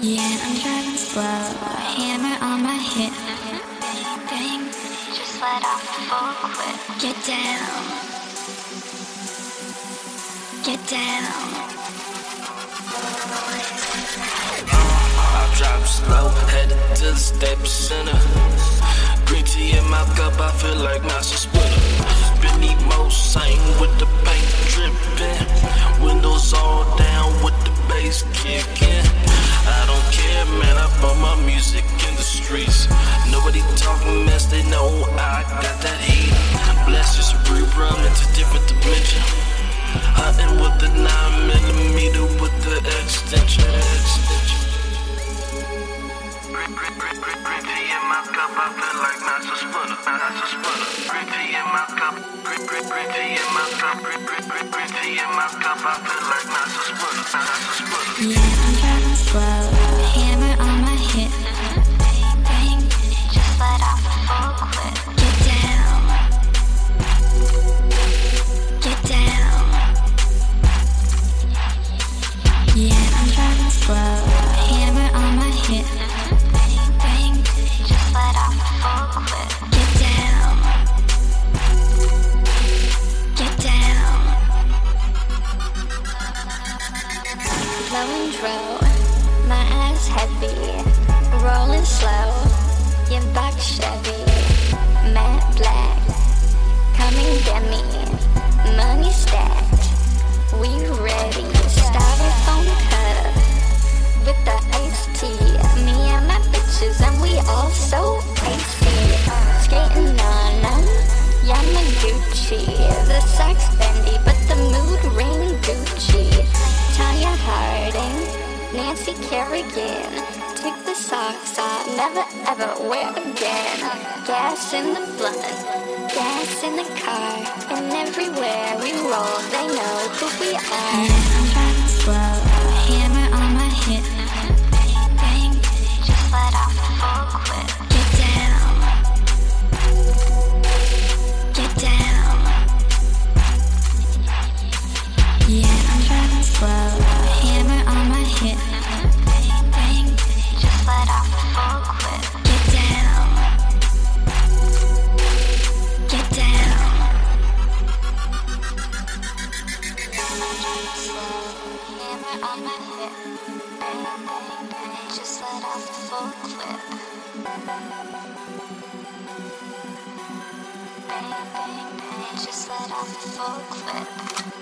Yeah, I'm driving slow, hammer on my hip. Bang, just let off the full clip. Get down, get down. I'm driving slow, headed to the Staples Center. Green tea in my cup, I feel like Master Splinter. Benny Mosaine with the paint dripping. Windows all down with the bass kicking. I don't care, man, I bump my music in the streets. Nobody talking mess, they know I got that heat. Blast just rerun into different dimension. Hunting with the 9mm with the extension. Green tea in my cup, I feel like Master Splinter. Green tea in my cup, green tea in my cup, green tea in my cup, I feel like Master Splinter. Yeah, I'm driving slow, hammer on my hip. Bang, just let off the full clip. Get down, get down. Yeah, I'm driving slow, hammer on my hip. Bang, just let off the full clip. Get down, get down. Blowing dro, my ass heavy, rolling slow, your back Chevy, matte black, come and get me, money stacked, we ready, styrofoam cup, with the iced tea, me and my bitches and we all so icy, skating on Yamaguchi, the socks bendy but the mood ring Gucci. Tanya Harding, Nancy Kerrigan. Take the socks off, never ever wear again. Gas in the blunt, gas in the car, and everywhere we roll, they know who we are. Yeah, I'm driving slow, hammer on my hip. Bang, just let off the full clip. Get down, get down. Yeah, I'm driving slow, hammer on my hip. Bang, just let off the full clip. Get down, get down. Slow, hammer on my hip. Bang, bang, bang, just let off the full clip. Bang, bang, bang, just let off the full clip.